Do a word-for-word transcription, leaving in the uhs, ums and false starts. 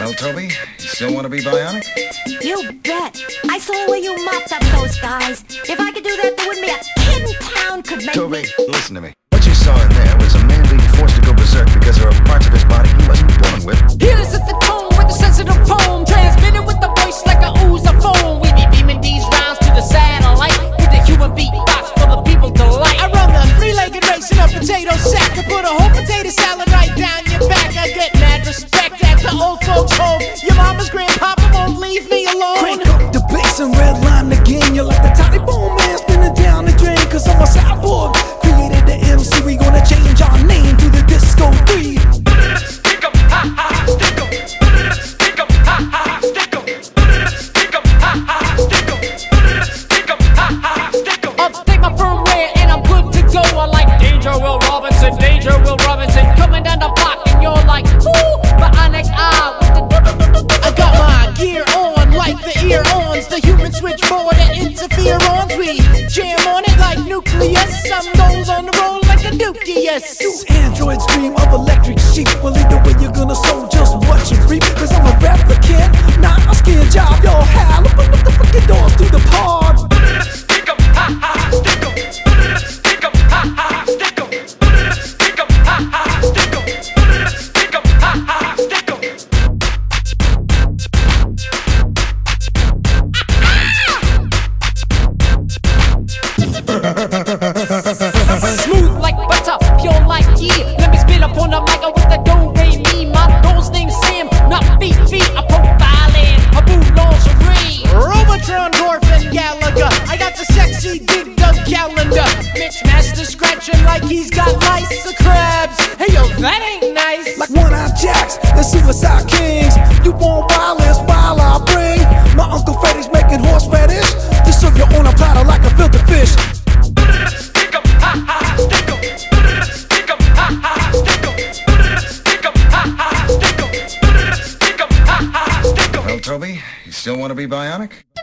Well, Toby, you still want to be bionic? You bet. I saw the way you mopped up those guys. If I could do that, there wouldn't be a kid in town could make Toby, me... listen to me. What you saw in there was a man being forced to go berserk because there are parts of his body he wasn't born with. Here's at the tone with a sensitive poem, transmitted with the voice like a ooze of foam. We be beaming these rounds to the satellite with the human beatbox for the people delight. I run the three-legged race in a potato sack and put a whole potato salad right down your back. I get mad respect at the old folks' home. Your mama's grandpapa won't leave me alone. Crank up the bass and redline again. You're like the tiny bone man spinning down the drain. Cause I'm a cyborg, created the M C. We gonna change our name to the Disco three. Stick 'em, ha ha, stick 'em. Stick 'em, ha ha, stick 'em. Stick 'em, ha ha, stick 'em. Stick 'em, ha ha, stick 'em. Upstate my firmware and I'm good to go. I like Danger Will Robinson, Danger Will Robinson. Coming down the block and you're like, ooh, bionic eye with the. I got my gear on like the ear-ons, the human switchboard that interferons. We jam on it like nucleus. Some goes on the roll like a nucleus. You androids dream of electric sheep. Well, either way you're gonna sow just what you reap. Cause I'm a replicant, not a skin job. Yo, Hal, open up the fucking doors to the pod. Stick 'em, ha ha, stick 'em. Stick 'em, ha ha, stick 'em. Stick 'em, ha ha, stick 'em. Stick 'em, ha ha, stick 'em. Smooth like butter, pure like ghee. Let me spit up on the mic with the do re mi. My door's named Sam, not feet feet. A profiling, a blue lingerie. Robotron, Dorfin, Gallagher. I got the sexy Dig Dug calendar. Mitch Master scratching like he's got lice of crabs. Hey yo, that ain't nice. Like one-eyed jacks and suicide kings. You want wireless while I bring my Uncle Freddy's making horse radish to serve you on a platter like a filter fish. Stick 'em, ha ha, stick 'em. Stick 'em, ha ha, stick 'em. Stick 'em, ha ha, stick 'em. Stick 'em, ha ha, stick 'em. Well, Toby, you still want to be bionic?